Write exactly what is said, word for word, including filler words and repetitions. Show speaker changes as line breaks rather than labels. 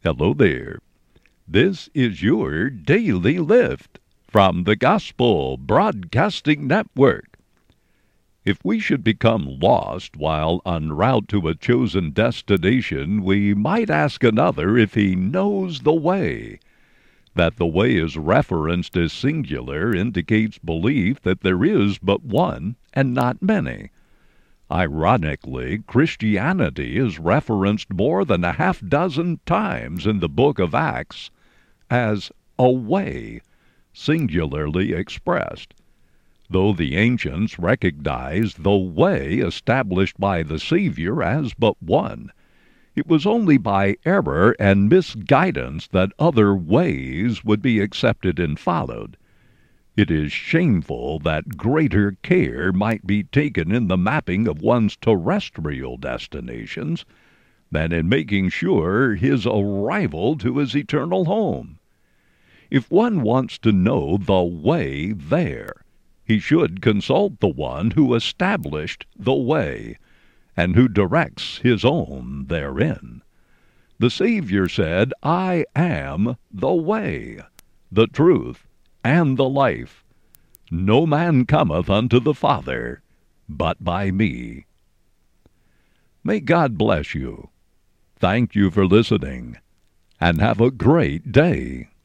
Hello there. This is your Daily Lift from the Gospel Broadcasting Network. If we should become lost while en route to a chosen destination, we might ask another if he knows the way. That the way is referenced as singular indicates belief that there is but one and not many. Ironically, Christianity is referenced more than a half dozen times in the book of Acts as a way, singularly expressed. Though the ancients recognized the way established by the Savior as but one, it was only by error and misguidance that other ways would be accepted and followed. It is shameful that greater care might be taken in the mapping of one's terrestrial destinations than in making sure his arrival to his eternal home. If one wants to know the way there, he should consult the one who established the way, and who directs his own therein. The Savior said, "I am the way, the truth, and the life. No man cometh unto the Father but by me." May God bless you. Thank you for listening, and have a great day.